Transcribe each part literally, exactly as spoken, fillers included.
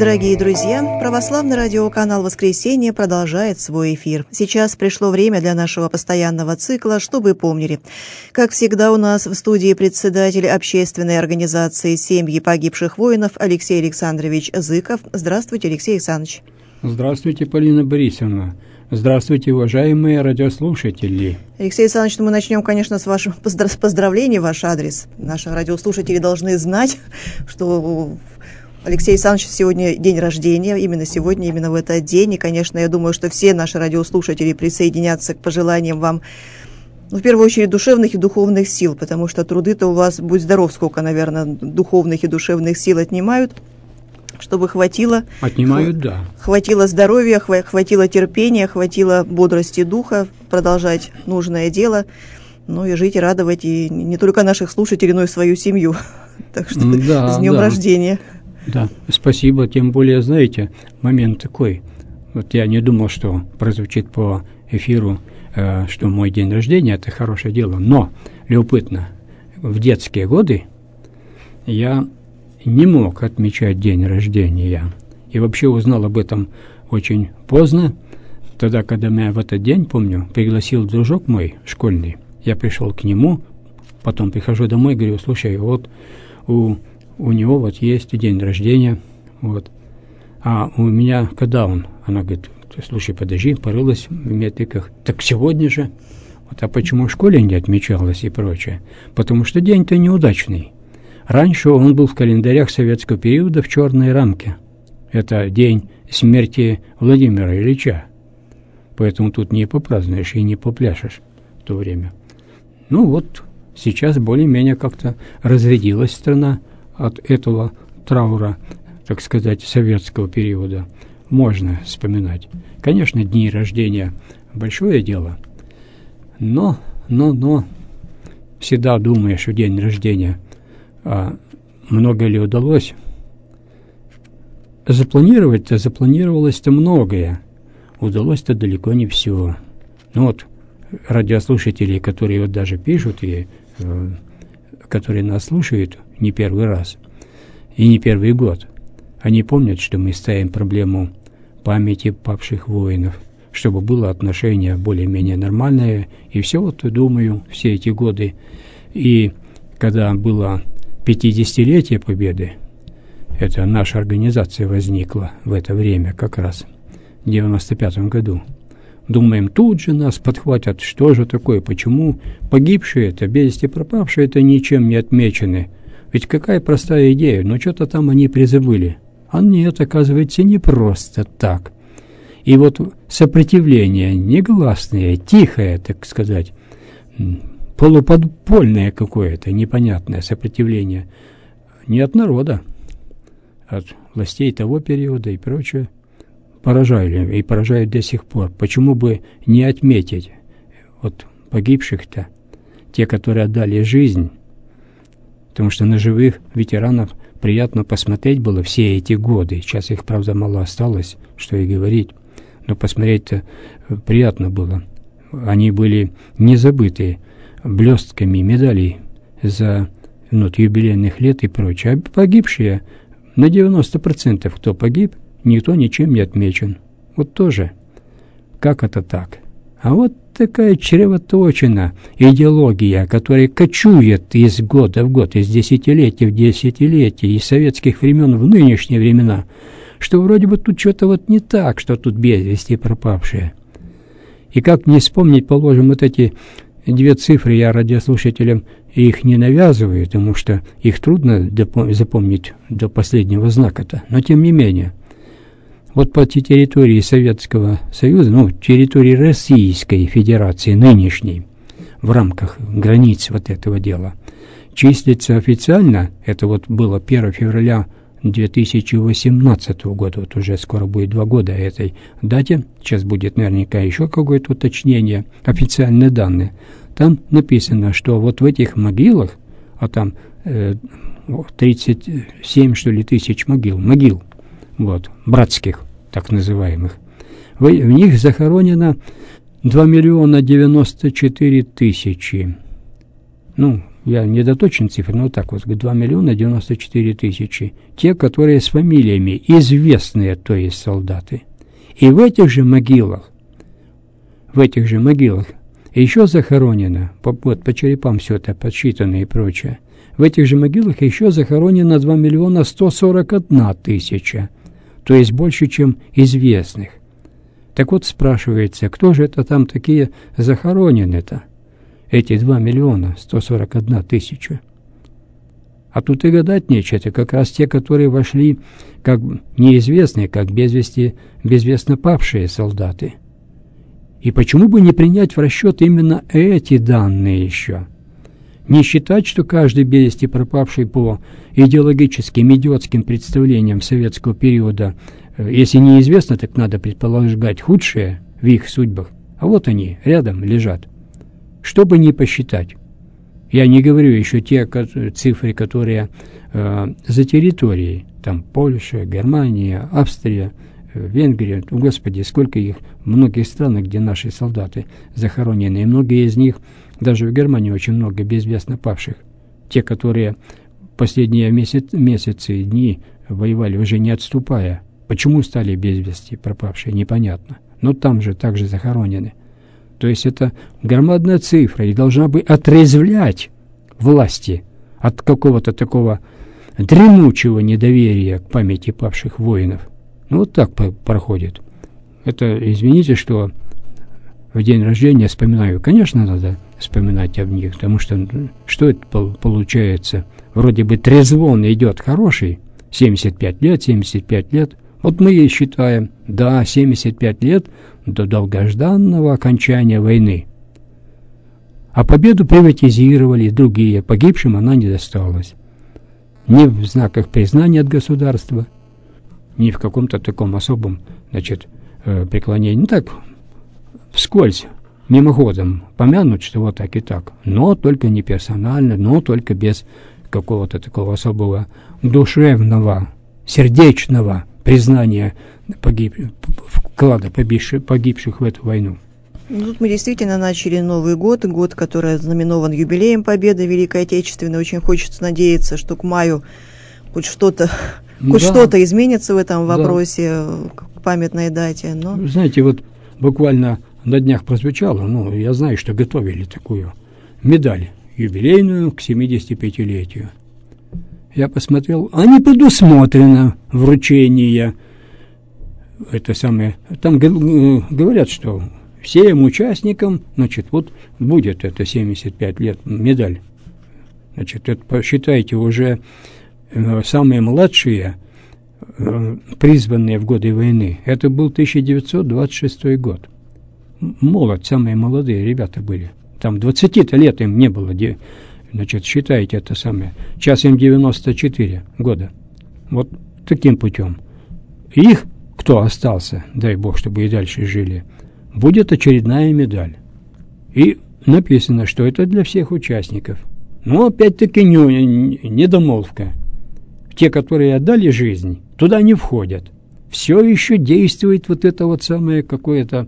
Дорогие друзья, православный радиоканал «Воскресенье» продолжает свой эфир. Сейчас пришло время для нашего постоянного цикла «Что вы помнили?». Как всегда, у нас в студии председатель общественной организации «Семьи погибших воинов» Алексей Александрович Зыков. Здравствуйте, Алексей Александрович. Здравствуйте, Полина Борисовна. Здравствуйте, уважаемые радиослушатели. Алексей Александрович, мы начнем, конечно, с ваших поздравлений в ваш адрес. Наши радиослушатели должны знать, что Алексей Александрович сегодня день рождения, именно сегодня, именно в этот день. И, конечно, я думаю, что все наши радиослушатели присоединятся к пожеланиям вам, ну, в первую очередь, душевных и духовных сил, потому что труды-то у вас, будь здоров, сколько, наверное, духовных и душевных сил отнимают, чтобы хватило... Отнимают, да. Хватило здоровья, хватило терпения, хватило бодрости духа продолжать нужное дело, ну и жить и радовать и не только наших слушателей, но и свою семью. Так что да, с днем да. рождения. Да, спасибо. Тем более, знаете, момент такой. Вот я не думал, что прозвучит по эфиру, э, что мой день рождения – это хорошее дело. Но, любопытно, в детские годы я не мог отмечать день рождения. И вообще узнал об этом очень поздно. Тогда, когда меня в этот день, помню, пригласил дружок мой школьный, я пришел к нему, потом прихожу домой и говорю: слушай, вот у... у него вот есть день рождения, вот. А у меня, когда он? Она говорит: слушай, подожди, порылась в метриках. Так сегодня же. Вот, а почему в школе не отмечалось и прочее? Потому что день-то неудачный. Раньше он был в календарях советского периода в черной рамке. Это день смерти Владимира Ильича. Поэтому тут не попразднуешь и не попляшешь в то время. Ну вот, сейчас более-менее как-то разрядилась страна от этого траура, так сказать, советского периода. Можно вспоминать. Конечно, дни рождения – большое дело, но, но, но всегда думаешь в день рождения, а много ли удалось? Запланировать-то запланировалось-то многое, удалось-то далеко не все. Ну вот, радиослушатели, которые вот даже пишут и э, которые нас слушают не первый раз и не первый год, они помнят, что мы ставим проблему памяти павших воинов, чтобы было отношение более-менее нормальное. И все вот, думаю, все эти годы. И когда было пятидесятилетие Победы, это наша организация возникла в это время как раз, в девяносто пятом году. Думаем, тут же нас подхватят, что же такое, почему погибшие-то, без вести пропавшие-то ничем не отмечены. Ведь какая простая идея, но что-то там они призабыли. А нет, оказывается, не просто так. И вот сопротивление негласное, тихое, так сказать, полуподпольное какое-то, непонятное сопротивление не от народа, от властей того периода и прочее, поражали и поражают до сих пор. Почему бы не отметить вот погибших-то, те, которые отдали жизнь, потому что на живых ветеранов приятно посмотреть было все эти годы. Сейчас их, правда, мало осталось, что и говорить, но посмотреть-то приятно было. Они были не забыты блестками медалей за ну, юбилейных лет и прочее. А погибшие, на девяносто процентов кто погиб, никто ничем не отмечен. Вот тоже. Как это так? А вот такая чревоточина идеология, которая кочует из года в год, из десятилетия в десятилетие, из советских времен в нынешние времена, что вроде бы тут что-то вот не так, что тут без вести пропавшие. И как не вспомнить, положим, вот эти две цифры, я радиослушателям их не навязываю, потому что их трудно запомнить до последнего знака-то, но тем не менее. Вот по территории Советского Союза, ну, территории Российской Федерации нынешней, в рамках границ вот этого дела, числится официально, это вот было первого февраля две тысячи восемнадцатого года, вот уже скоро будет два года этой дате, сейчас будет наверняка еще какое-то уточнение, официальные данные. Там написано, что вот в этих могилах, а там э, тридцать семь, что ли, тысяч могил, могил, вот, братских, так называемых, в, в них захоронено два миллиона девяносто четыре тысячи, ну, я не доточен цифры, но вот так вот, два миллиона девяносто четыре тысячи. Те, которые с фамилиями, известные, то есть солдаты. И в этих же могилах, в этих же могилах еще захоронено, по, вот, по черепам все это подсчитано и прочее, в этих же могилах еще захоронено два миллиона сто сорок одна тысяча, то есть больше, чем известных. Так вот спрашивается, кто же это там такие захоронены-то? Эти два миллиона сто сорок одна тысяча. А тут и гадать нечего, это как раз те, которые вошли как неизвестные, как без вести, безвестно павшие солдаты. И почему бы не принять в расчет именно эти данные еще? Не считать, что каждый без вести пропавший по идеологическим, идиотским представлениям советского периода, если неизвестно, так надо предполагать худшее в их судьбах. А вот они рядом лежат. Чтобы не посчитать. Я не говорю еще те цифры, которые э, за территорией. Там Польша, Германия, Австрия, э, Венгрия. Господи, сколько их в многих странах, где наши солдаты захоронены. И многие из них, даже в Германии очень много безвестно павших. Те, которые последние месяц, месяцы и дни воевали, уже не отступая. Почему стали без вести пропавшие, непонятно. Но там же также захоронены. То есть это громадная цифра и должна бы отрезвлять власти от какого-то такого дремучего недоверия к памяти павших воинов. Ну вот так проходит. Это, извините, что в день рождения вспоминаю. Конечно, надо вспоминать об них, потому что что это получается? Вроде бы трезвон идет хороший, семьдесят пять лет, семьдесят пять лет. Вот мы и считаем, да, семьдесят пять лет до долгожданного окончания войны. А победу приватизировали другие, погибшим она не досталась. Ни в знаках признания от государства, ни в каком-то таком особом, значит, преклонении. Ну так, вскользь, мимоходом помянуть, что вот так и так. Но только не персонально, но только без какого-то такого особого душевного, сердечного признания погиб... вклада погибших, погибших в эту войну. Ну, тут мы действительно начали Новый год, год, который ознаменован юбилеем Победы Великой Отечественной. Очень хочется надеяться, что к маю хоть что-то, хоть да. что-то изменится в этом вопросе, да. к памятной дате. Но... Знаете, вот буквально на днях прозвучало, ну, я знаю, что готовили такую медаль юбилейную к семидесятипятилетию. Я посмотрел, а не предусмотрено вручение. Это самое, там говорят, что всем участникам, значит, вот будет это семьдесят пять лет медаль. Значит, это посчитайте уже э, самые младшие, э, призванные в годы войны. Это был тысяча девятьсот двадцать шестой год. Молод, самые молодые ребята были. Там двадцати-то лет им не было. Де, значит, считайте это самое. Сейчас им девяносто четыре года. Вот таким путем. Их, кто остался, дай Бог, чтобы и дальше жили, будет очередная медаль. И написано, что это для всех участников. Но опять-таки не, недомолвка. Те, которые отдали жизнь, туда не входят. Все еще действует вот это вот самое какое-то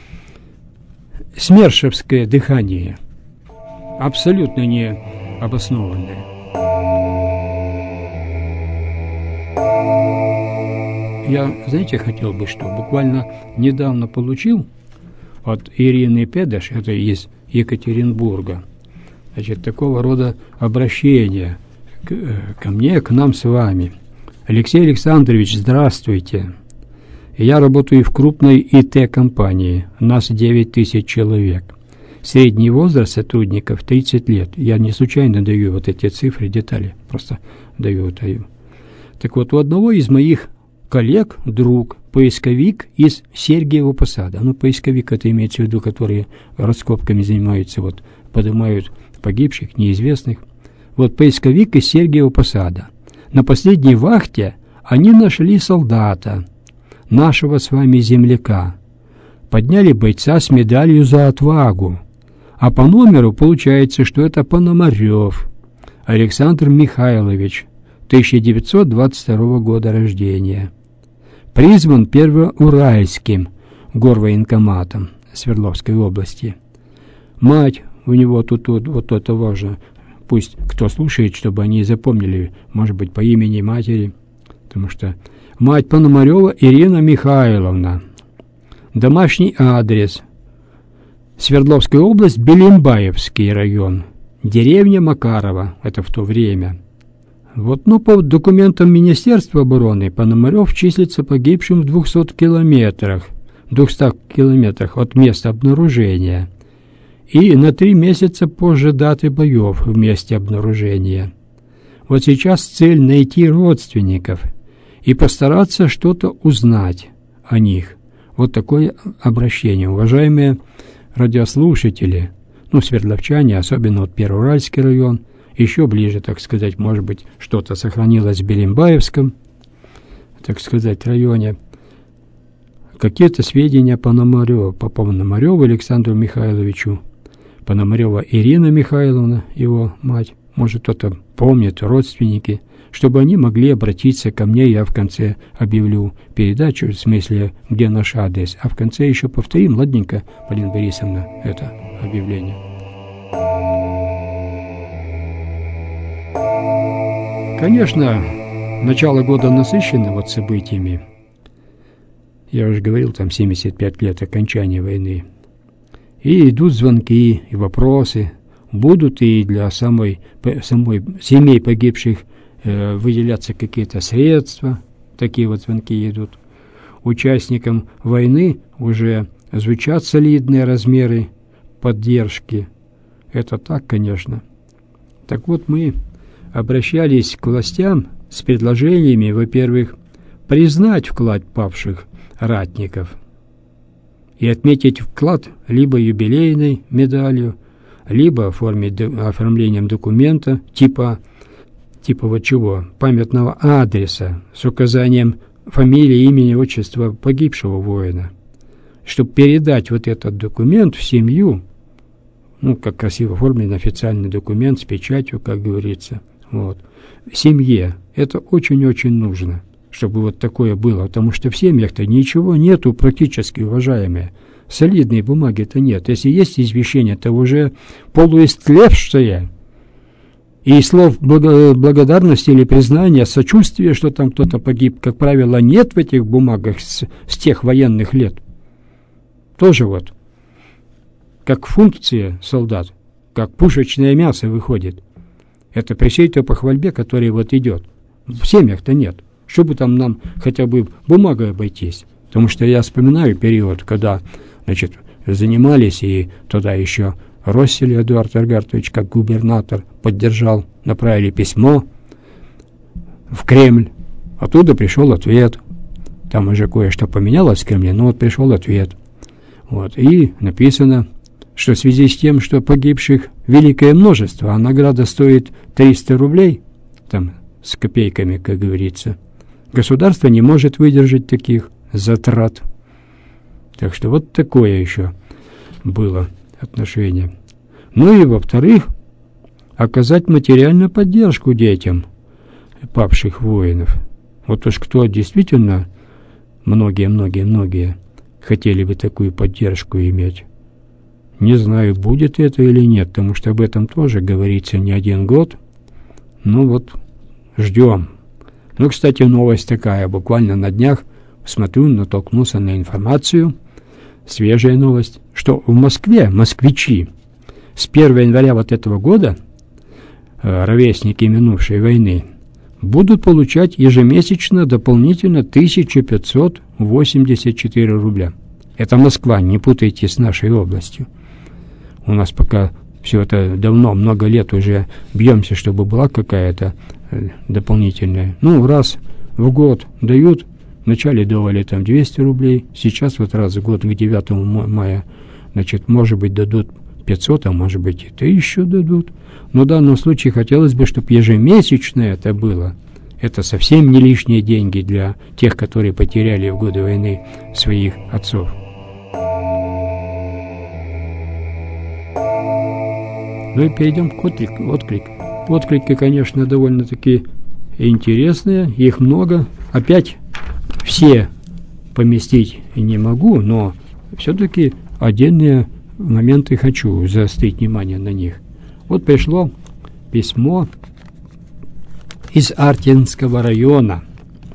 смершевское дыхание. Абсолютно не обоснованное. Я, знаете, хотел бы, что буквально недавно получил от Ирины Педаш, это из Екатеринбурга, значит, такого рода обращение к, ко мне, к нам с вами. Алексей Александрович, здравствуйте. Я работаю в крупной И Т-компании. Нас девять тысяч человек. Средний возраст сотрудников тридцать лет. Я не случайно даю вот эти цифры, детали. Просто даю, даю. Так вот, у одного из моих коллег, друг, поисковик из Сергиева Посада. Ну, поисковик, это имеется в виду, которые раскопками занимаются, вот, поднимают погибших, неизвестных. Вот поисковик из Сергиева Посада. На последней вахте они нашли солдата, нашего с вами земляка. Подняли бойца с медалью за отвагу. А по номеру получается, что это Пономарев Александр Михайлович, тысяча девятьсот двадцать второго года рождения. Призван Первоуральским горвоенкоматом Свердловской области. Мать у него тут, тут вот это важно, пусть кто слушает, чтобы они запомнили, может быть, по имени матери, потому что мать Пономарева Ирина Михайловна. Домашний адрес: Свердловская область, Белимбаевский район, деревня Макарова, это в то время. Вот, но по документам Министерства обороны Пономарев числится погибшим в двухстах километрах, двухстах километрах от места обнаружения и на три месяца позже даты боев в месте обнаружения. Вот сейчас цель найти родственников и постараться что-то узнать о них. Вот такое обращение. Уважаемые радиослушатели, ну, свердловчане, особенно вот Первоуральский район, еще ближе, так сказать, может быть, что-то сохранилось в Белимбаевском, так сказать, районе. Какие-то сведения по Пономареву, по Пономареву Александру Михайловичу, Пономарева Ирина Михайловна, его мать, может, кто-то помнит, родственники, чтобы они могли обратиться ко мне. Я в конце объявлю передачу, в смысле, где наш адрес, а в конце еще повторим, ладненько, Полина Борисовна, это объявление. Конечно, начало года насыщено вот событиями. Я уже говорил, там семьдесят пять лет окончания войны. И идут звонки, и вопросы. Будут и для самой, самой семей погибших э, выделяться какие-то средства. Такие вот звонки идут. Участникам войны уже звучат солидные размеры поддержки. Это так, конечно. Так вот, мы обращались к властям с предложениями, во-первых, признать вклад павших ратников и отметить вклад либо юбилейной медалью, либо в форме оформлением документа типа, типа вот чего, памятного адреса с указанием фамилии, имени, отчества погибшего воина, чтобы передать вот этот документ в семью, ну, как красиво оформлен официальный документ с печатью, как говорится, вот, семье. Это очень-очень нужно, чтобы вот такое было, потому что в семьях-то ничего нету практически, уважаемые. Солидной бумаги-то нет. Если есть извещение, то уже полуистлевшее, и слов благодарности или признания, сочувствия, что там кто-то погиб, как правило, нет в этих бумагах с, с тех военных лет. Тоже вот, как функция солдат, как пушечное мясо выходит. Это при всей той похвальбе, которая вот идет. В семьях-то нет. Чтобы там нам хотя бы бумагой обойтись. Потому что я вспоминаю период, когда, значит, занимались, и туда еще Россель Эдуард Эргартович, как губернатор, поддержал, направили письмо в Кремль. Оттуда пришел ответ. Там уже кое-что поменялось в Кремле, но вот пришел ответ. Вот. И написано, что в связи с тем, что погибших великое множество, а награда стоит триста рублей, там, с копейками, как говорится, государство не может выдержать таких затрат. Так что вот такое еще было отношение. Ну и, во-вторых, оказать материальную поддержку детям павших воинов. Вот уж кто действительно, многие-многие-многие, хотели бы такую поддержку иметь. Не знаю, будет это или нет, потому что об этом тоже говорится не один год. Ну вот, ждем. Ну, кстати, новость такая, буквально на днях, смотрю, натолкнулся на информацию, свежая новость, что в Москве москвичи с первого января вот этого года, э, ровесники минувшей войны, будут получать ежемесячно дополнительно тысяча пятьсот восемьдесят четыре рубля. Это Москва, не путайте с нашей областью. У нас пока все это давно, много лет уже бьемся, чтобы была какая-то э, дополнительная. Ну, раз в год дают, вначале давали там двести рублей, сейчас вот раз в год к девятому мая, значит, может быть, дадут пятьсот, а может быть, и тысячу дадут. Но в данном случае хотелось бы, чтобы ежемесячно это было. Это совсем не лишние деньги для тех, которые потеряли в годы войны своих отцов. Ну и перейдем к отклику. Отклик. Отклики, конечно, довольно-таки интересные, их много. Опять все поместить не могу, но все-таки отдельные моменты хочу заострить внимание на них. Вот пришло письмо из Артинского района,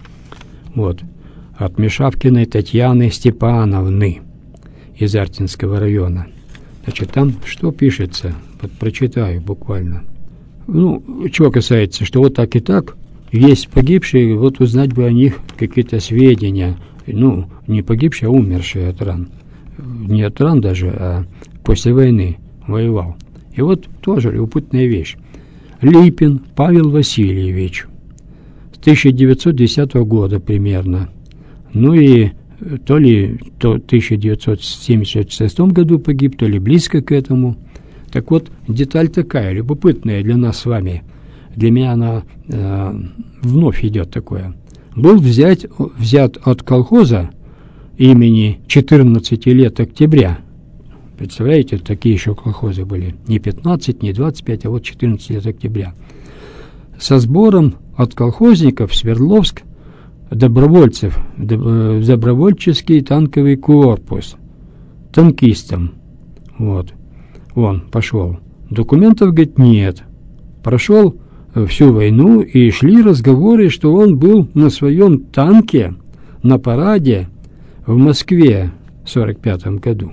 вот, от Мешавкиной Татьяны Степановны из Артинского района. Значит, там что пишется? Вот прочитаю буквально. Ну, чего касается, что вот так и так, есть погибшие, вот узнать бы о них какие-то сведения. Ну, не погибшие, а умершие от ран. Не от ран даже, а после войны воевал. И вот тоже любопытная вещь. Липин Павел Васильевич, с тысяча девятьсот десятого года примерно. Ну и то ли то в тысяча девятьсот семьдесят шестом году погиб, то ли близко к этому. Так вот, деталь такая, любопытная для нас с вами. Для меня она э, вновь идет такое. Был взять, взят от колхоза имени четырнадцати лет октября. Представляете, такие еще колхозы были. Не пятнадцать, не двадцать пять, а вот четырнадцать лет октября. Со сбором от колхозников Свердловск добровольцев, добровольческий танковый корпус, танкистам. Вот. Он пошел. Документов, говорит, нет. Прошел всю войну, и шли разговоры, что он был на своем танке на параде в Москве в сорок пятом году.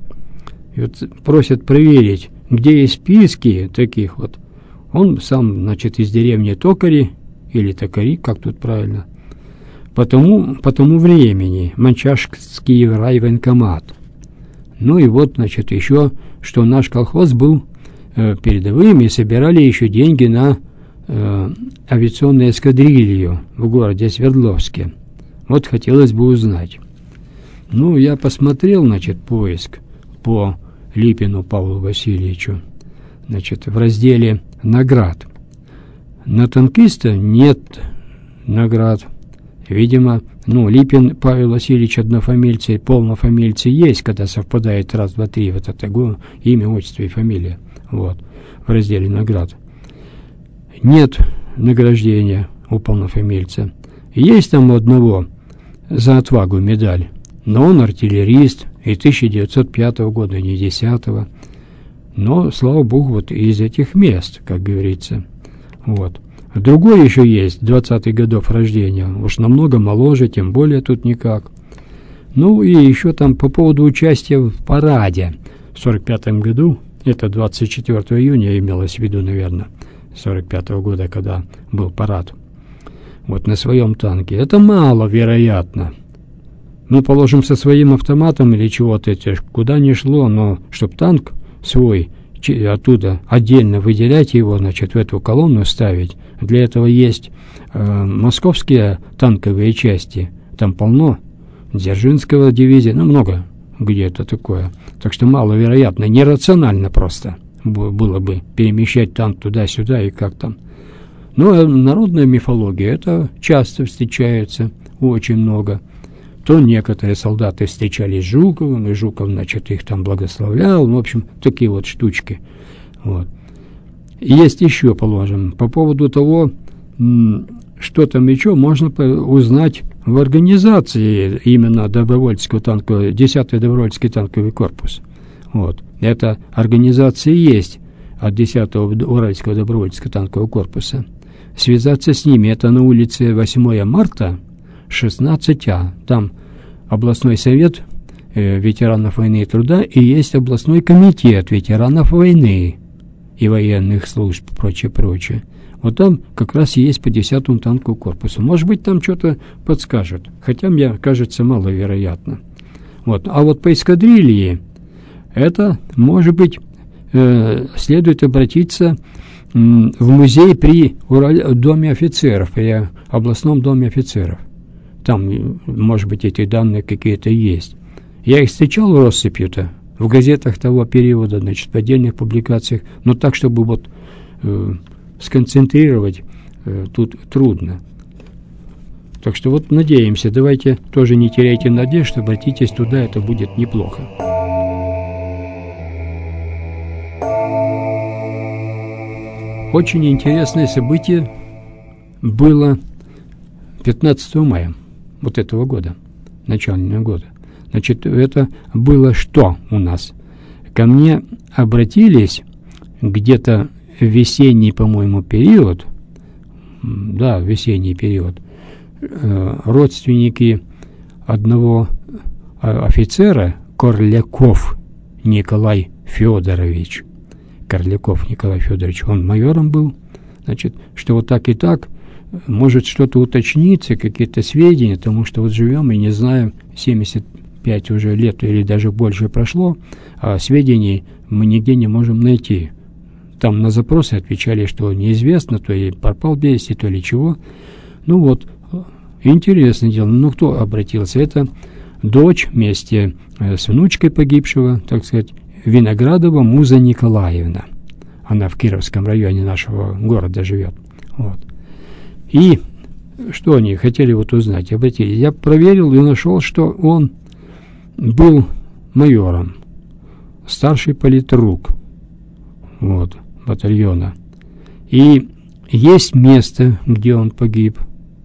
И вот просят проверить, где есть списки таких вот. Он сам, значит, из деревни Токари, или Токари, как тут правильно, по тому, по тому времени Манчашский райвоенкомат. Ну и вот, значит, еще, что наш колхоз был э, передовым, и собирали еще деньги на э, авиационную эскадрилью в городе Свердловске. Вот хотелось бы узнать. Ну, я посмотрел, значит, поиск по Липину Павлу Васильевичу, значит, в разделе «Наград». На танкиста нет наград. Видимо, ну, Липин Павел Васильевич однофамильцы и полнофамильцы есть, когда совпадает раз, два, три, вот это имя, отчество и фамилия. Вот, в разделе «Наград». Нет награждения у полнофамильца. Есть там у одного за отвагу медаль, но он артиллерист, и тысяча девятьсот пятого года, не десятого. Но, слава богу, вот из этих мест, как говорится. Вот. Другой еще есть, двадцатых годов рождения, уж намного моложе, тем более тут никак. Ну и еще там по поводу участия в параде в сорок пятом году, это двадцать четвёртого июня имелось в виду, наверное, сорок пятого года, когда был парад, вот на своем танке. Это маловероятно. Ну, положим, со своим автоматом или чего-то, это куда ни шло, но чтоб танк свой оттуда отдельно выделять его, значит, в эту колонну ставить. Для этого есть э, московские танковые части, там полно, Дзержинского дивизия, ну, много где-то такое. Так что маловероятно, нерационально просто было бы перемещать танк туда-сюда и как там. Но народная мифология, это часто встречается, очень много. То некоторые солдаты встречались с Жуковым, и Жуков, значит, их там благословлял. В общем, такие вот штучки. Вот. Есть еще, положим, по поводу того, что там еще можно узнать в организации именно добровольческого танкового, десятый добровольческий танковый корпус. Вот. Эта организация есть от десятого Уральского добровольческого танкового корпуса. Связаться с ними, это на улице восьмое марта, шестнадцать А. Там областной совет э, ветеранов войны и труда, и есть областной комитет ветеранов войны и военных служб, прочее, прочее. Вот там как раз есть по десятому танковому корпусу. Может быть, там что-то подскажут, хотя мне кажется маловероятно. Вот. А вот по эскадрилье, это, может быть, э, следует обратиться э, в музей при Ураль... Доме офицеров, при областном доме офицеров. Там, может быть, эти данные какие-то есть. Я их встречал россыпью-то в газетах того периода, значит, в отдельных публикациях, но так, чтобы вот э, сконцентрировать, э, тут трудно. Так что вот надеемся, давайте тоже не теряйте надежд, обратитесь туда, это будет неплохо. Очень интересное событие было пятнадцатого мая. Вот этого года, начального года. Значит, это было что у нас? Ко мне обратились где-то весенний, по-моему, период, да, весенний период, родственники одного офицера, Корляков Николай Федорович, Корляков Николай Федорович, он майором был, значит, что вот так и так, может что-то уточниться, какие-то сведения, потому что вот живем и не знаем, семьдесят пять уже лет или даже больше прошло, а сведений мы нигде не можем найти. Там на запросы отвечали, что неизвестно, то ли пропал без вести, то ли чего. Ну вот, интересное дело. Ну, кто обратился? Это дочь вместе с внучкой погибшего, так сказать, Виноградова Муза Николаевна. Она в Кировском районе нашего города живет. Вот. И что они хотели вот узнать? Обратились. Я проверил и нашел, что он был майором, старший политрук, вот, батальона. И есть место, где он погиб,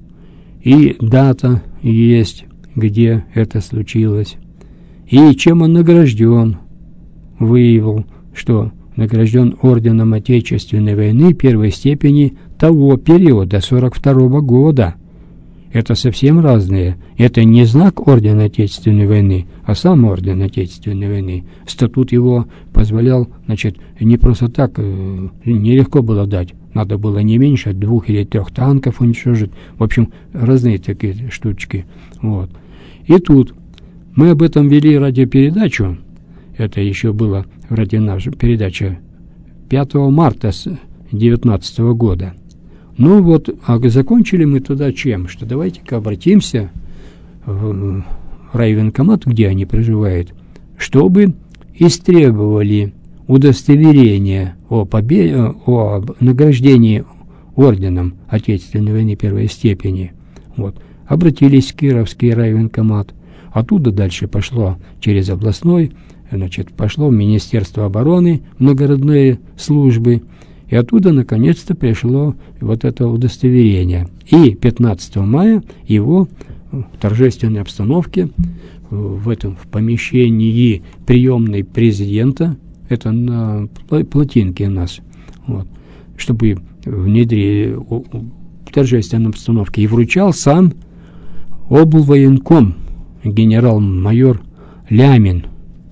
и дата есть, где это случилось, и чем он награжден. Выявил, что награжден орденом Отечественной войны первой степени того периода, сорок второго года. Это совсем разные. Это не знак ордена Отечественной войны, а сам орден Отечественной войны. Статут его позволял, значит, не просто так, э, нелегко было дать. Надо было не меньше двух или трех танков уничтожить. В общем, разные такие штучки. Вот. И тут мы об этом вели радиопередачу. Это еще было вроде наша передача пятого марта девятнадцатого года. Ну вот, а закончили мы туда чем? Что давайте-ка обратимся в райвоенкомат, где они проживают, чтобы истребовали удостоверение о, победе, о награждении орденом Отечественной войны первой степени. Вот. Обратились в Кировский райвоенкомат. Оттуда дальше пошло через областной, значит, пошло в Министерство обороны, многородные службы. И оттуда, наконец-то, пришло вот это удостоверение. И пятнадцатого мая его в торжественной обстановке в этом в помещении приемной президента, это на плотинке у нас, вот, чтобы внедрили в торжественной обстановке, и вручал сам облвоенком генерал-майор Лямин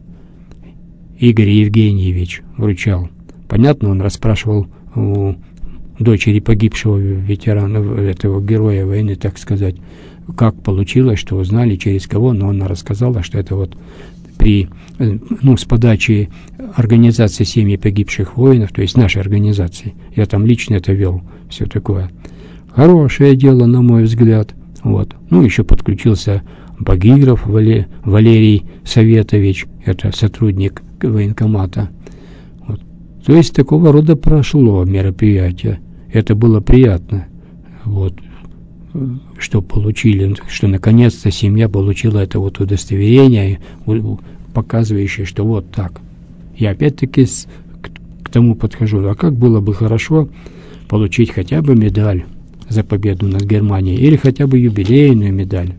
Игорь Евгеньевич вручал. Понятно, он расспрашивал у дочери погибшего ветерана, этого героя войны, так сказать, как получилось, что узнали, через кого, но она рассказала, что это вот при, ну, с подачи организации семьи погибших воинов, то есть нашей организации, я там лично это вел, все такое. Хорошее дело, на мой взгляд. Вот. Ну, еще подключился Багиров Вале, Валерий Советович, это сотрудник военкомата. То есть такого рода прошло мероприятие. Это было приятно. Вот. Что получили, что наконец-то семья получила это вот удостоверение, показывающее, что вот так. Я опять-таки с, к, к тому подхожу. А как было бы хорошо получить хотя бы медаль за победу над Германией или хотя бы юбилейную медаль,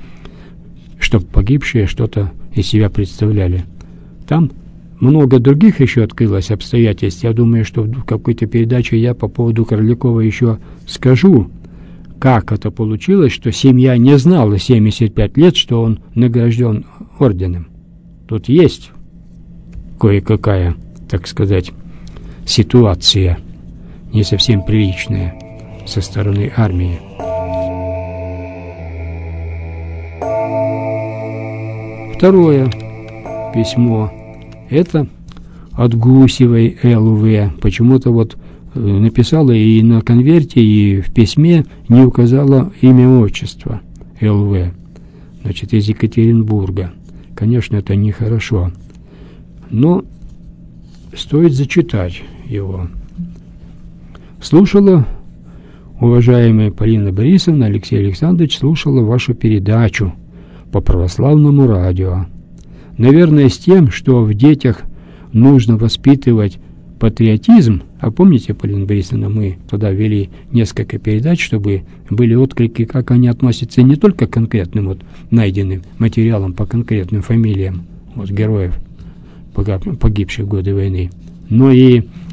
чтобы погибшие что-то из себя представляли. Там много других еще открылось обстоятельств. Я думаю, что в какой-то передаче я по поводу Корлякова еще скажу, как это получилось, что семья не знала семьдесят пять лет, что он награжден орденом. Тут есть кое-какая, так сказать, ситуация не совсем приличная со стороны армии. Второе письмо. Это от Гусевой Л В. Почему-то вот написала и на конверте, и в письме не указала имя отчества Л В. Значит, из Екатеринбурга. Конечно, это нехорошо. Но стоит зачитать его. Слушала, уважаемая Полина Борисовна, Алексей Александрович, слушала вашу передачу по православному радио. Наверное, с тем, что в детях нужно воспитывать патриотизм. А помните, Полина Борисовна, мы тогда вели несколько передач, чтобы были отклики, как они относятся не только к конкретным вот найденным материалам по конкретным фамилиям вот, героев, погибших в годы войны, но и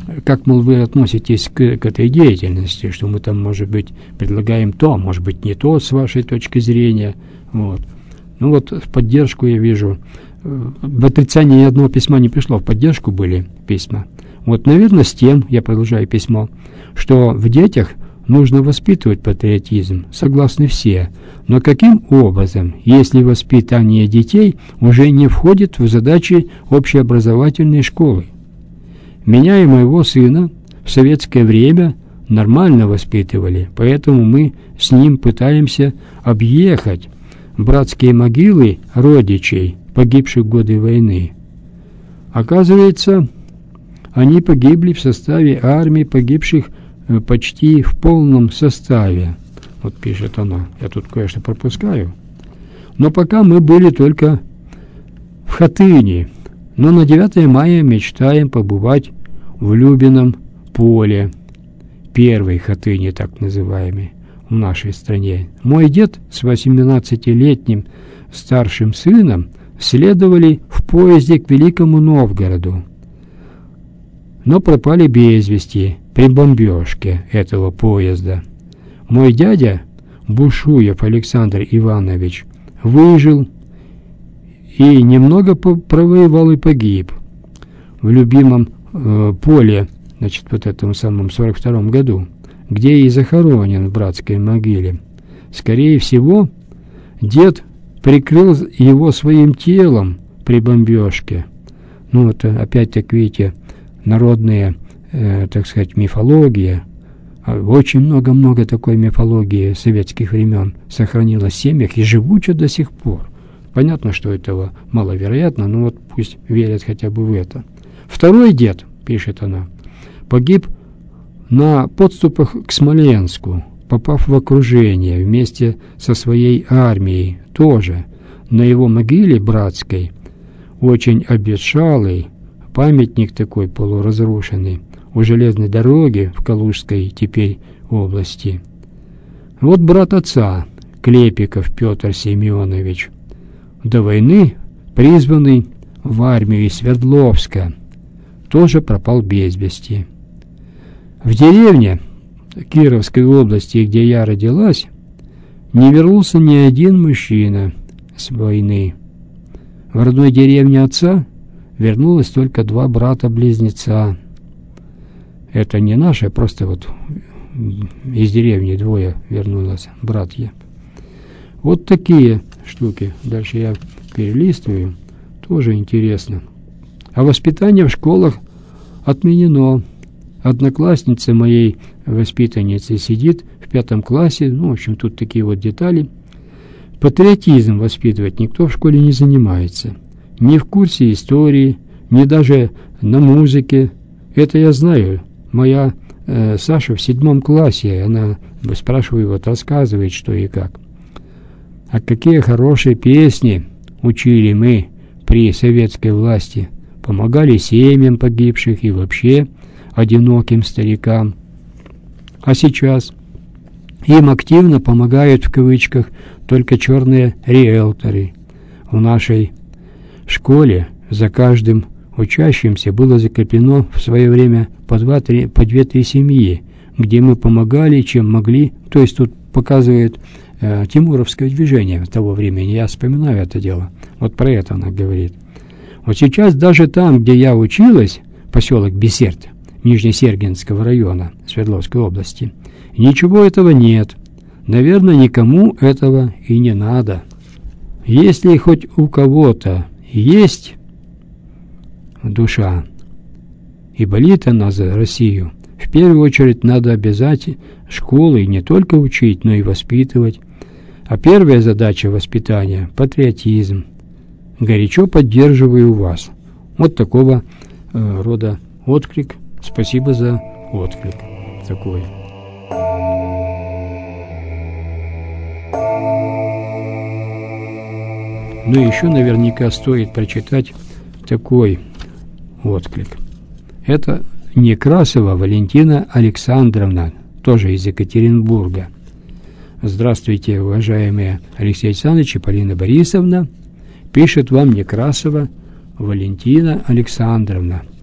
как, мол, вы относитесь к, к этой деятельности, что мы там, может быть, предлагаем то, может быть, не то с вашей точки зрения. Вот. Ну вот в поддержку я вижу, в отрицании ни одного письма не пришло, в поддержку были письма. Вот, наверное, с тем, я продолжаю письмо, что в детях нужно воспитывать патриотизм, согласны все. Но каким образом, если воспитание детей уже не входит в задачи общеобразовательной школы? Меня и моего сына в советское время нормально воспитывали, поэтому мы с ним пытаемся объехать братские могилы родичей, погибших в годы войны. Оказывается, они погибли в составе армии, погибших почти в полном составе. Вот пишет она. Я тут кое-что пропускаю. Но пока мы были только в Хатыни. Но на девятое мая мечтаем побывать в Любином поле. Первой Хатыни, так называемой, в нашей стране. Мой дед с восемнадцатилетним старшим сыном следовали в поезде к Великому Новгороду, но пропали без вести при бомбежке этого поезда. Мой дядя, Бушуев Александр Иванович, выжил и немного провоевал и погиб в любимом э, поле, значит, вот этом самом сорок втором году, где и захоронен в братской могиле. Скорее всего, дед прикрыл его своим телом при бомбежке. Ну, это опять-таки, видите, народная, э, так сказать, мифология. Очень много-много такой мифологии советских времен сохранилось в семьях и живуча до сих пор. Понятно, что этого маловероятно, но вот пусть верят хотя бы в это. Второй дед, пишет она, погиб на подступах к Смоленску, попав в окружение вместе со своей армией, тоже на его могиле братской, очень обветшалый, памятник такой полуразрушенный, у железной дороги в Калужской теперь области. Вот брат отца, Клепиков Петр Семенович, до войны призванный в армию из Свердловска, тоже пропал без вести. В деревне Кировской области, где я родилась, не вернулся ни один мужчина с войны. В родной деревне отца вернулось только два брата-близнеца. Это не наши, просто вот из деревни двое вернулось, братья. Вот такие штуки. Дальше я перелистываю. Тоже интересно. А воспитание в школах отменено. Одноклассница моей воспитанницы сидит в пятом классе. Ну, в общем, тут такие вот детали. Патриотизм воспитывать никто в школе не занимается. Ни в курсе истории, ни даже на музыке. Это я знаю. Моя э, Саша в седьмом классе, она, спрашиваю, вот рассказывает, что и как. А какие хорошие песни учили мы при советской власти. Помогали семьям погибших и вообще одиноким старикам. А сейчас им активно помогают, в кавычках, только черные риэлторы. В нашей школе за каждым учащимся было закреплено в свое время по два-три, по две-три семьи, где мы помогали, чем могли. То есть тут показывает э, тимуровское движение того времени. Я вспоминаю это дело. Вот про это она говорит. Вот сейчас даже там, где я училась, поселок Бесерт, Нижнесергинского района Свердловской области, ничего этого нет. Наверное, никому этого и не надо. Если хоть у кого-то есть душа и болит она за Россию, в первую очередь надо обязать школы не только учить, но и воспитывать. А первая задача воспитания – патриотизм. Горячо поддерживаю вас. Вот такого э, рода отклик. Спасибо за отклик такой. Ну и еще наверняка стоит прочитать такой отклик. Это Некрасова Валентина Александровна, тоже из Екатеринбурга. Здравствуйте, уважаемые Алексей Александрович и Полина Борисовна. Пишет вам Некрасова Валентина Александровна.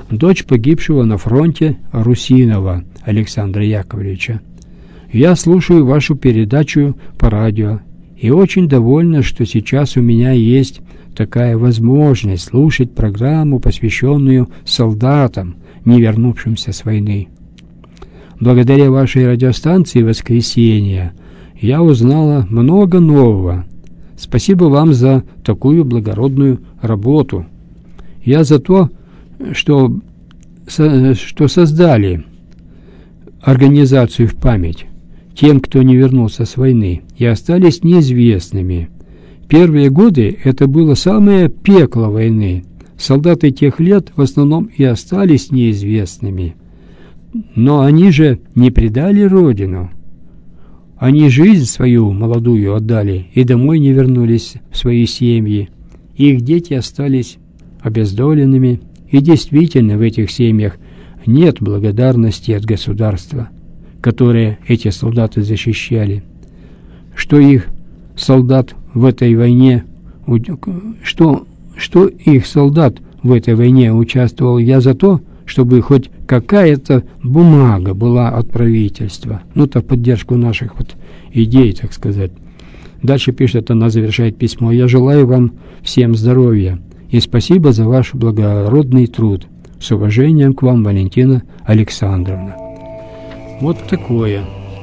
дочь погибшего на фронте Русинова Александра Яковлевича. Я слушаю вашу передачу по радио и очень довольна, что сейчас у меня есть такая возможность слушать программу, посвященную солдатам, не вернувшимся с войны. Благодаря вашей радиостанции «Воскресенье» я узнала много нового. Спасибо вам за такую благородную работу. Я за то, что, что создали организацию в память тем, кто не вернулся с войны и остались неизвестными. Первые годы это было самое пекло войны. Солдаты тех лет в основном и остались неизвестными. Но они же не предали Родину. Они жизнь свою молодую отдали и домой не вернулись в свои семьи. Их дети остались обездоленными, и действительно в этих семьях нет благодарности от государства, которое эти солдаты защищали. Что их солдат в этой войне, что, что их солдат в этой войне участвовал, я за то, чтобы хоть какая-то бумага была от правительства, ну, так, поддержку наших вот идей, так сказать. Дальше пишет, она завершает письмо: «Я желаю вам всем здоровья и спасибо за ваш благородный труд. С уважением к вам, Валентина Александровна». Вот такое.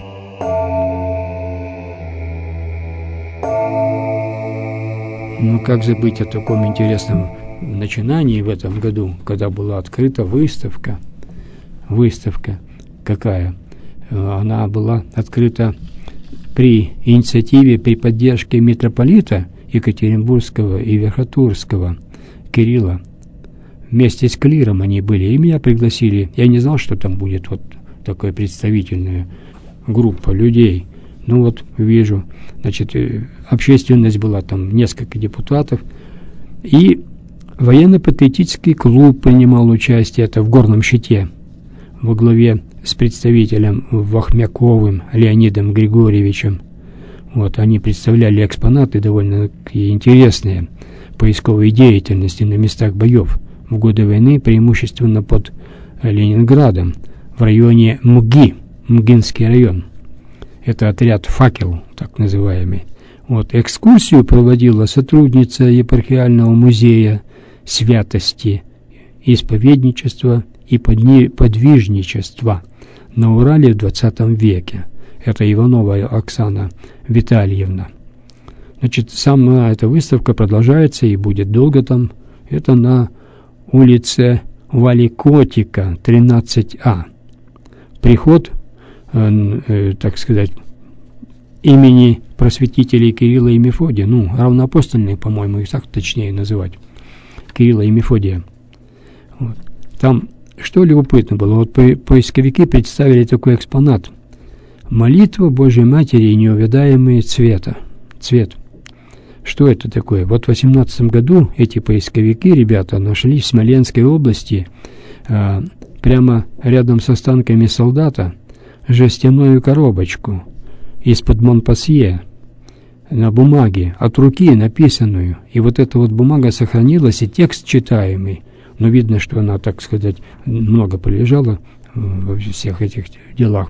Ну, как забыть о таком интересном начинании в этом году, когда была открыта выставка. Выставка какая? Она была открыта при инициативе, при поддержке митрополита Екатеринбургского и Верхотурского Кирилла. Вместе с клиром они были, и меня пригласили. Я не знал, что там будет вот такая представительная группа людей. Ну вот, вижу, значит, общественность была, там несколько депутатов, и военно-патриотический клуб принимал участие, это в Горном Щите, во главе с представителем Вахмяковым Леонидом Григорьевичем. Вот, они представляли экспонаты довольно интересные поисковой деятельности на местах боев в годы войны, преимущественно под Ленинградом, в районе МГИ, Мгинский район. Это отряд «Факел», так называемый. Вот, экскурсию проводила сотрудница епархиального музея святости, исповедничества и подвижничества на Урале в двадцатом веке. Это Иванова Оксана Витальевна. Значит, сама эта выставка продолжается и будет долго там. Это на улице Валикотика, тринадцать А. Приход, э, э, так сказать, имени просветителей Кирилла и Мефодия, ну, равноапостольные, по-моему, их так точнее называть, Кирилла и Мефодия. Вот. Там, что любопытно было, вот по поисковики представили такой экспонат: молитва Божьей Матери и неувядаемые цвета. Цвет. Что это такое? Вот в восемнадцатом году эти поисковики, ребята, нашли в Смоленской области, а, прямо рядом с останками солдата, жестяную коробочку из-под Монпассье на бумаге, от руки написанную. И вот эта вот бумага сохранилась, и текст читаемый. Но видно, что она, так сказать, много полежала во всех этих делах.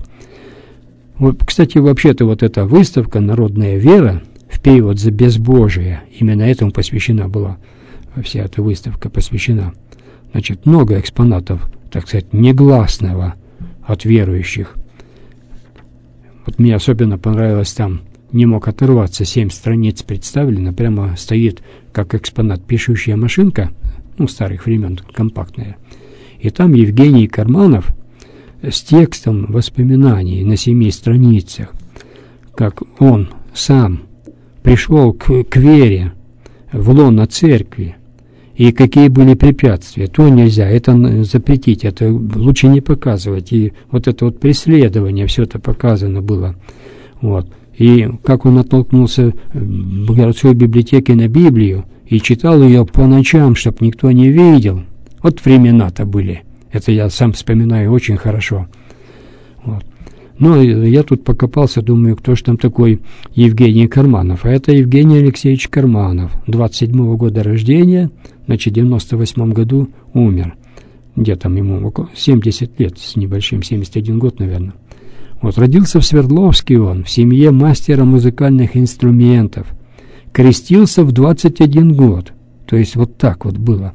Вот, кстати, вообще-то вот эта выставка «Народная вера» в перевод за «безбожие», именно этому посвящена была, вся эта выставка посвящена. Значит, много экспонатов, так сказать, негласного от верующих. Вот мне особенно понравилось там, не мог оторваться, семь страниц представлено, прямо стоит как экспонат пишущая машинка, ну, старых времен, компактная. И там Евгений Карманов с текстом воспоминаний на семи страницах, как он сам пришел к, к вере в лоно церкви, и какие были препятствия. То нельзя, это запретить, это лучше не показывать. И вот это вот преследование, все это показано было. Вот. И как он оттолкнулся в городской библиотеке на Библию и читал ее по ночам, чтобы никто не видел. Вот времена-то были. Это я сам вспоминаю очень хорошо. Вот. Ну, я тут покопался, думаю, кто же там такой Евгений Карманов. А это Евгений Алексеевич Карманов, двадцать седьмого года рождения, значит, в девяносто восьмом году умер. где там ему около семьдесят лет, с небольшим, семьдесят один год, наверное. Вот, родился в Свердловске он, в семье мастера музыкальных инструментов. Крестился в двадцать один год. То есть вот так вот было.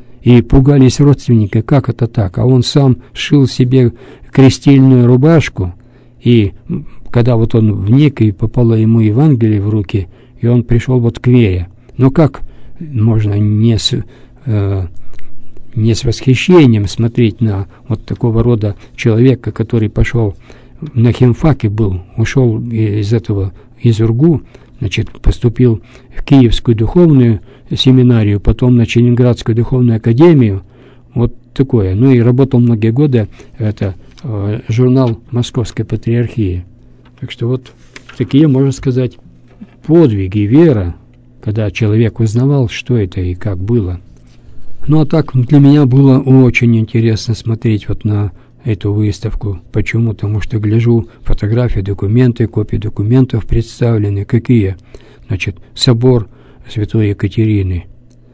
И пугались родственники, как это так? А он сам шил себе крестильную рубашку, и когда вот он вник, и попало ему Евангелие в руки, и он пришел вот к вере. Но как можно не с, э, не с восхищением смотреть на вот такого рода человека, который пошел на химфаке был, ушел из этого, из УрГУ, значит, поступил в Киевскую духовную семинарию, потом на Ленинградскую духовную академию, вот такое. Ну и работал многие годы, это э, журнал Московской Патриархии. Так что вот такие, можно сказать, подвиги, вера, когда человек узнавал, что это и как было. Ну а так для меня было очень интересно смотреть вот на эту выставку. Почему? Потому что гляжу фотографии, документы, копии документов представлены. Какие? Значит, собор Святой Екатерины.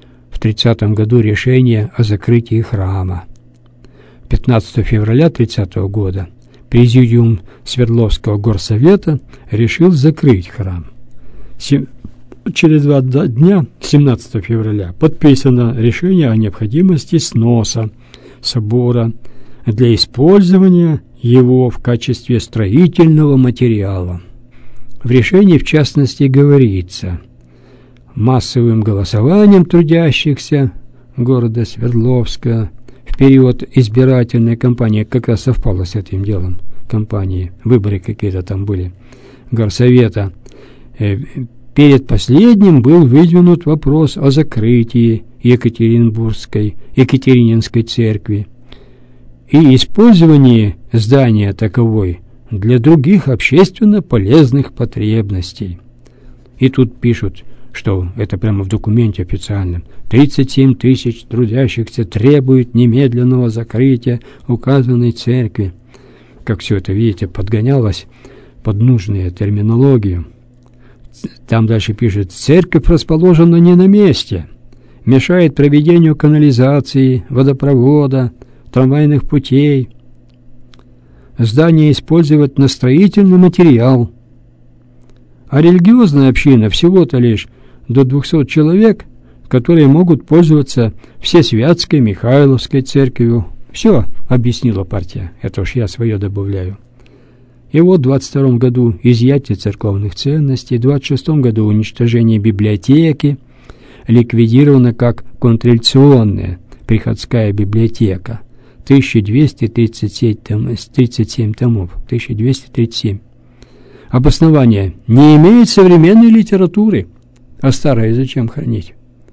В тридцатом году решение о закрытии храма. пятнадцатого февраля тридцатого года Президиум Свердловского горсовета решил закрыть храм. Сем... Через два дня, семнадцатого февраля, подписано решение о необходимости сноса собора для использования его в качестве строительного материала. В решении, в частности, говорится: массовым голосованием трудящихся города Свердловска в период избирательной кампании, как раз совпало с этим делом, кампании, выборы какие-то там были, горсовета, э, перед последним был выдвинут вопрос о закрытии Екатеринбургской, Екатерининской церкви и использовании здания таковой для других общественно полезных потребностей. И тут пишут, что это прямо в документе официальном: тридцать семь тысяч трудящихся требуют немедленного закрытия указанной церкви. Как все это, видите, подгонялось под нужную терминологию. Там дальше пишет: церковь расположена не на месте, мешает проведению канализации, водопровода, трамвайных путей. Здание использовать на строительный материал. А религиозная община всего-то лишь до двухсот человек, которые могут пользоваться Всесвятской Михайловской церковью. Все, объяснила партия. Это уж я свое добавляю. И вот в двадцать втором году изъятие церковных ценностей, в двадцать шестом году уничтожение библиотеки, ликвидирована как контрреволюционная приходская библиотека. тысяча двести тридцать семь томов. тысяча двести тридцать семь. Обоснование: не имеет современной литературы, а старое зачем хранить?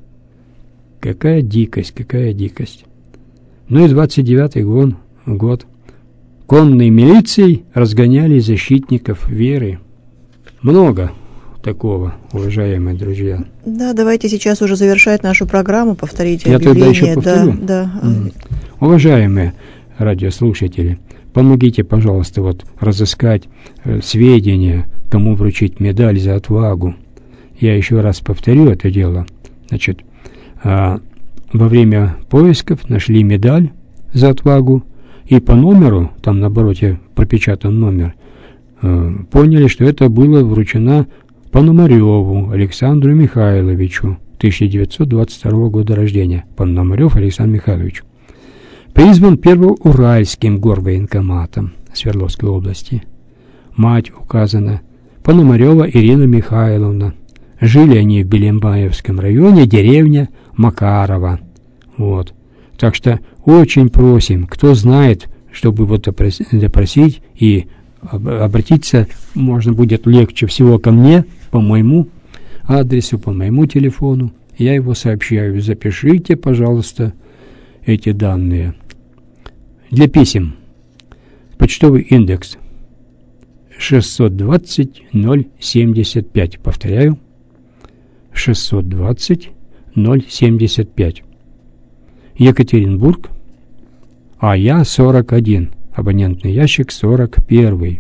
Какая дикость, какая дикость. Ну и двадцать девятый год, год. Конной милицией разгоняли защитников веры. Много такого, уважаемые друзья. Да, давайте сейчас уже завершать нашу программу, повторите Я объявление. тогда еще повторю. Да, да. Mm. Уважаемые радиослушатели, помогите, пожалуйста, вот разыскать э, сведения, кому вручить медаль за отвагу. Я еще раз повторю это дело. Значит, э, во время поисков нашли медаль за отвагу, и по номеру, там на обороте пропечатан номер, э, поняли, что это было вручено Пономареву Александру Михайловичу, тысяча девятьсот двадцать второго года рождения. Пономарев Александр Михайлович. Призван Первоуральским горвоенкоматом Свердловской области. Мать указана: Пономарева Ирина Михайловна. Жили они в Белембаевском районе, деревня Макарова. Вот. Так что очень просим, кто знает, чтобы вот допросить и обратиться, можно будет легче всего ко мне, по моему адресу, по моему телефону. Я его сообщаю. Запишите, пожалуйста, эти данные. Для писем. Почтовый индекс шестьсот двадцать ноль семьдесят пять. Повторяю. шестьсот двадцать ноль семьдесят пять. Екатеринбург, а я сорок один, абонентный ящик сорок один.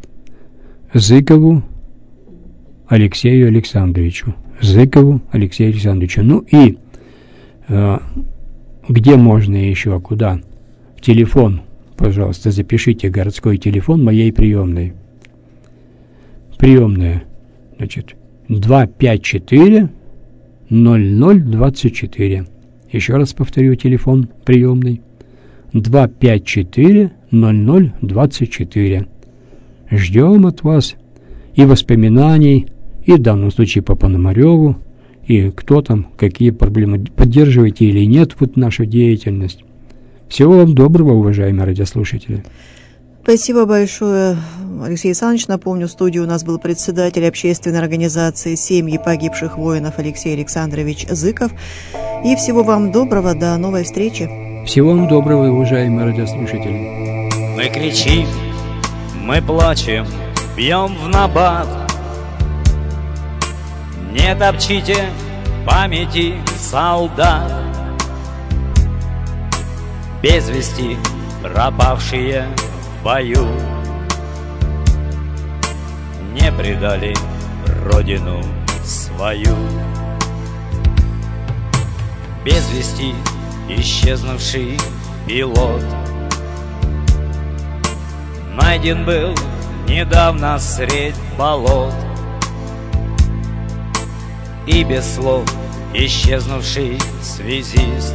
Зыкову Алексею Александровичу. Зыкову Алексею Александровичу. Ну и э, где можно еще, куда телефон, пожалуйста, запишите городской телефон моей приемной. Приемная, значит, два пять четыре ноль ноль двадцать четыре. Еще раз повторю телефон приемный. два пять четыре ноль ноль двадцать четыре. Ждем от вас и воспоминаний, и в данном случае по Пономареву, и кто там, какие проблемы, поддерживаете или нет вот нашу деятельность. Всего вам доброго, уважаемые радиослушатели. Спасибо большое, Алексей Александрович. Напомню, в студии у нас был председатель общественной организации «Семьи погибших воинов» Алексей Александрович Зыков. И всего вам доброго, до новой встречи. Всего вам доброго, уважаемые радиослушатели. Мы кричим, мы плачем, бьем в набат. Не топчите памяти солдат, без вести пропавшие в бою, не предали родину свою. Без вести исчезнувший пилот найден был недавно средь болот. И без слов исчезнувший связист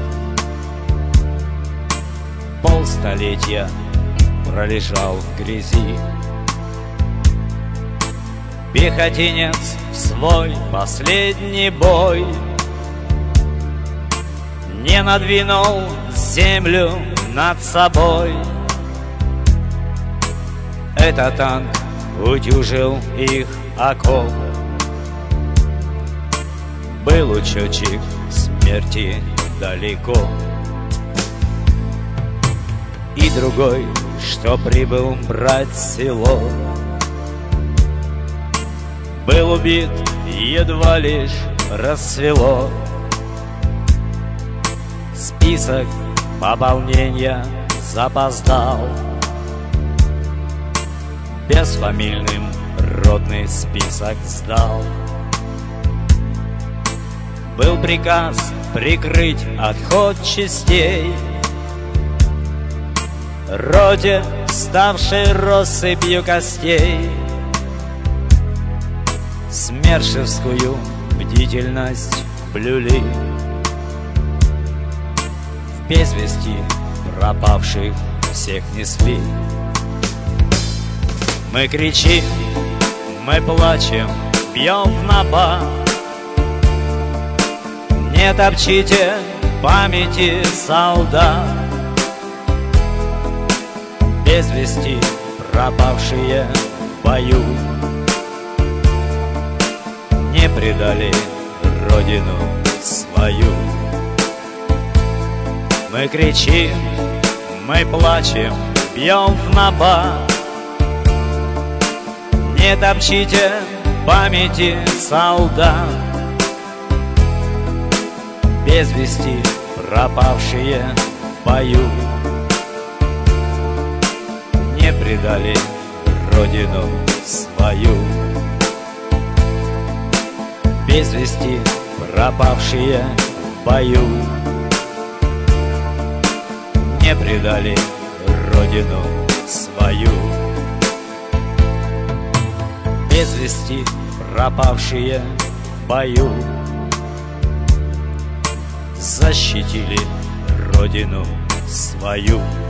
полстолетия пролежал в грязи. Пехотинец в свой последний бой не надвинул землю над собой. Этот танк утюжил их окоп. Был учетчик смерти далеко. И другой, что прибыл брать село, был убит, едва лишь рассвело. Список пополнения запоздал, безфамильным родный список сдал. Был приказ прикрыть отход частей роте, ставшей россыпью костей. Смершевскую бдительность блюли, в без вести пропавших всех несли. Мы кричим, мы плачем, бьем в набат. Не топчите памяти солдат, без вести пропавшие в бою, не предали родину свою. Мы кричим, мы плачем, бьем в набат. Не топчите памяти солдат, без вести пропавшие в бою, не предали родину свою. Без вести пропавшие в бою, не предали родину свою. Без вести пропавшие в бою, защитили родину свою.